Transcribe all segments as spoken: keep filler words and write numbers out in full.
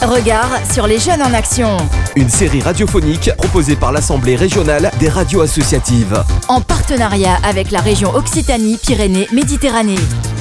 Regard sur les jeunes en action. Une série radiophonique proposée par l'Assemblée régionale des radios associatives. En partenariat avec la région Occitanie-Pyrénées-Méditerranée.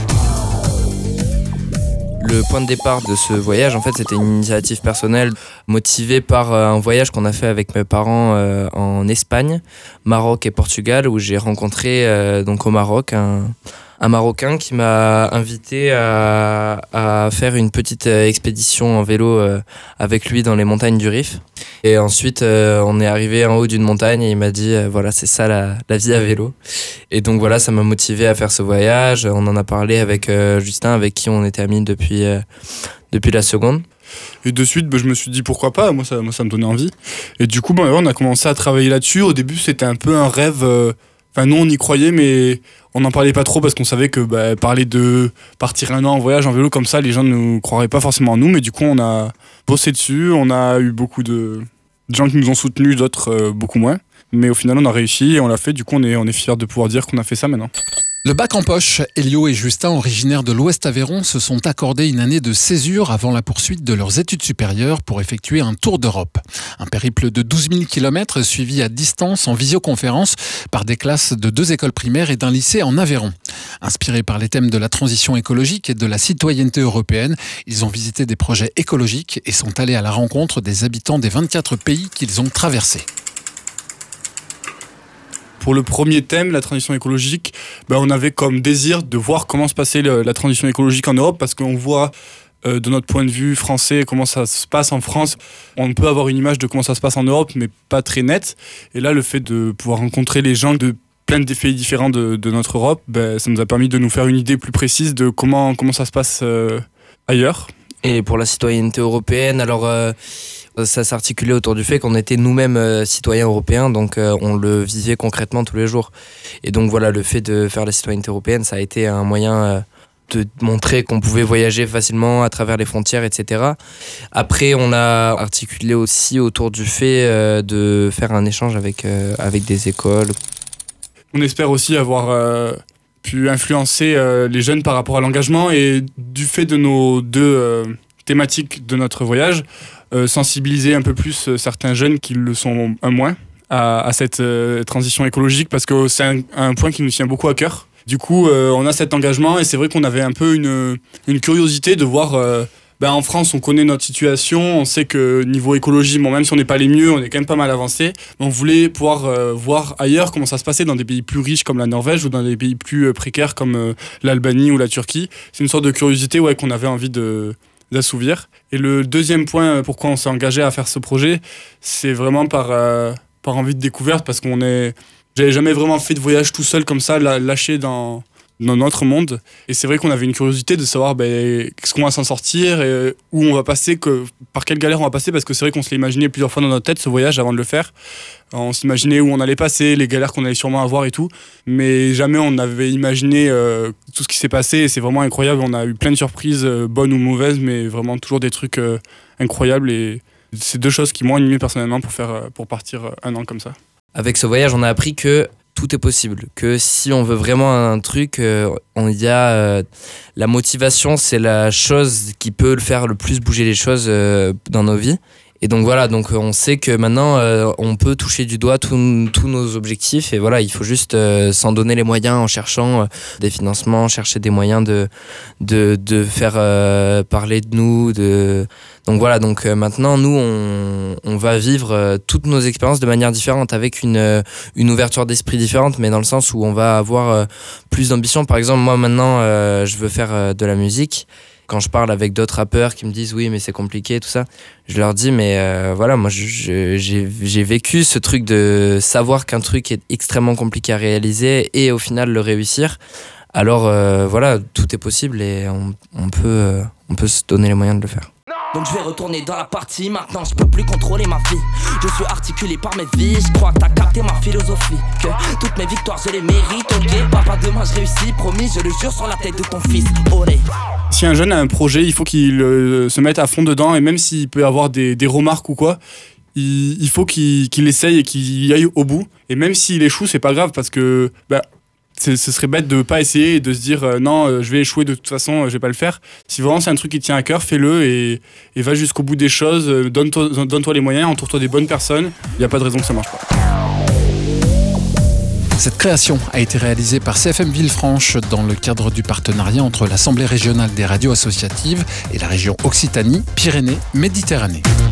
Le point de départ de ce voyage, en fait, c'était une initiative personnelle motivée par un voyage qu'on a fait avec mes parents euh, en Espagne, Maroc et Portugal, où j'ai rencontré euh, donc au Maroc un, un Marocain qui m'a invité à, à faire une petite expédition en vélo euh, avec lui dans les montagnes du Rif. Et ensuite, euh, on est arrivé en haut d'une montagne et il m'a dit euh, voilà, c'est ça la, la vie à vélo. Et donc voilà, ça m'a motivé à faire ce voyage. On en a parlé avec euh, Justin, avec qui on était amis depuis, euh, depuis la seconde. Et de suite, bah, je me suis dit pourquoi pas, moi ça, moi ça me donnait envie. Et du coup, bah, on a commencé à travailler là-dessus. Au début, c'était un peu un rêve. Euh... Enfin, nous, on y croyait, mais on n'en parlait pas trop parce qu'on savait que bah, parler de partir un an en voyage en vélo comme ça, les gens ne nous croiraient pas forcément en nous. Mais du coup, on a bossé dessus. On a eu beaucoup de, de gens qui nous ont soutenus, d'autres euh, beaucoup moins. Mais au final, on a réussi et on l'a fait. Du coup, on est, on est fiers de pouvoir dire qu'on a fait ça maintenant. Le bac en poche, Elio et Justin, originaires de l'Ouest Aveyron, se sont accordés une année de césure avant la poursuite de leurs études supérieures pour effectuer un tour d'Europe. Un périple de douze mille kilomètres suivi à distance en visioconférence par des classes de deux écoles primaires et d'un lycée en Aveyron. Inspirés par les thèmes de la transition écologique et de la citoyenneté européenne, ils ont visité des projets écologiques et sont allés à la rencontre des habitants des vingt-quatre pays qu'ils ont traversés. Pour le premier thème, la transition écologique, ben on avait comme désir de voir comment se passait le, la transition écologique en Europe, parce qu'on voit euh, de notre point de vue français comment ça se passe en France. On peut avoir une image de comment ça se passe en Europe, mais pas très nette. Et là, le fait de pouvoir rencontrer les gens de plein de pays différents de, de notre Europe, ben, ça nous a permis de nous faire une idée plus précise de comment, comment ça se passe euh, ailleurs. Et pour la citoyenneté européenne, alors... Euh... ça s'articulait autour du fait qu'on était nous-mêmes euh, citoyens européens, donc euh, on le vivait concrètement tous les jours. Et donc voilà, le fait de faire la citoyenneté européenne, ça a été un moyen euh, de montrer qu'on pouvait voyager facilement à travers les frontières, et cetera. Après, on a articulé aussi autour du fait euh, de faire un échange avec, euh, avec des écoles. On espère aussi avoir euh, pu influencer euh, les jeunes par rapport à l'engagement, et du fait de nos deux euh, thématiques de notre voyage, Euh, sensibiliser un peu plus euh, certains jeunes qui le sont un moins à, à cette euh, transition écologique, parce que c'est un, un point qui nous tient beaucoup à cœur. Du coup, euh, on a cet engagement et c'est vrai qu'on avait un peu une, une curiosité de voir... Euh, ben en France, on connaît notre situation, on sait que niveau écologie, bon, même si on n'est pas les mieux, on est quand même pas mal avancé. On voulait pouvoir euh, voir ailleurs comment ça se passait dans des pays plus riches comme la Norvège ou dans des pays plus euh, précaires comme euh, l'Albanie ou la Turquie. C'est une sorte de curiosité ouais, qu'on avait envie de... d'assouvir. Et le deuxième point, pourquoi on s'est engagé à faire ce projet, c'est vraiment par, euh, par envie de découverte, parce qu'on est... J'avais jamais vraiment fait de voyage tout seul comme ça, lâché dans, dans notre monde. Et c'est vrai qu'on avait une curiosité de savoir ben, qu'est-ce qu'on va s'en sortir, et où on va passer, que, par quelle galère on va passer, parce que c'est vrai qu'on se l'a imaginé plusieurs fois dans notre tête, ce voyage, avant de le faire. On s'imaginait où on allait passer, les galères qu'on allait sûrement avoir et tout, mais jamais on avait imaginé euh, tout ce qui s'est passé, et c'est vraiment incroyable. On a eu plein de surprises, euh, bonnes ou mauvaises, mais vraiment toujours des trucs euh, incroyables, et c'est deux choses qui m'ont animé personnellement pour, faire, pour partir un an comme ça. Avec ce voyage, on a appris que tout est possible, que si on veut vraiment un truc, euh, il y a euh, la motivation, c'est la chose qui peut le faire le plus bouger les choses euh, dans nos vies. Et donc voilà, donc on sait que maintenant euh, on peut toucher du doigt tous nos objectifs, et voilà, il faut juste euh, s'en donner les moyens en cherchant euh, des financements, chercher des moyens de de de faire euh, parler de nous, de donc voilà, donc euh, maintenant nous on on va vivre euh, toutes nos expériences de manière différente, avec une euh, une ouverture d'esprit différente, mais dans le sens où on va avoir euh, plus d'ambition. Par exemple, moi maintenant euh, je veux faire euh, de la musique. Quand je parle avec d'autres rappeurs qui me disent oui mais c'est compliqué tout ça, je leur dis mais euh, voilà, moi je, je, j'ai, j'ai vécu ce truc de savoir qu'un truc est extrêmement compliqué à réaliser et au final le réussir. Alors euh, voilà, tout est possible et on, on, peut, euh, on peut se donner les moyens de le faire. Donc je vais retourner dans la partie, maintenant je peux plus contrôler ma vie. Je suis articulé par mes vies, je crois que t'as capté ma philosophie. Que toutes mes victoires je les mérite, ok. Papa demain je réussis, promis je le jure sur la tête de ton fils. Olé. Si un jeune a un projet, il faut qu'il euh, se mette à fond dedans, et même s'il peut avoir des, des remarques ou quoi, il, il faut qu'il, qu'il essaye et qu'il y aille au bout. Et même s'il échoue, c'est pas grave, parce que... Bah, ce serait bête de pas essayer et de se dire euh, non, euh, je vais échouer de toute façon, euh, je vais pas le faire. Si vraiment c'est un truc qui te tient à cœur, fais-le et, et va jusqu'au bout des choses. Euh, donne-toi, donne-toi les moyens, entoure-toi des bonnes personnes. Il n'y a pas de raison que ça marche pas. Cette création a été réalisée par C F M Villefranche dans le cadre du partenariat entre l'Assemblée régionale des radios associatives et la région Occitanie-Pyrénées-Méditerranée.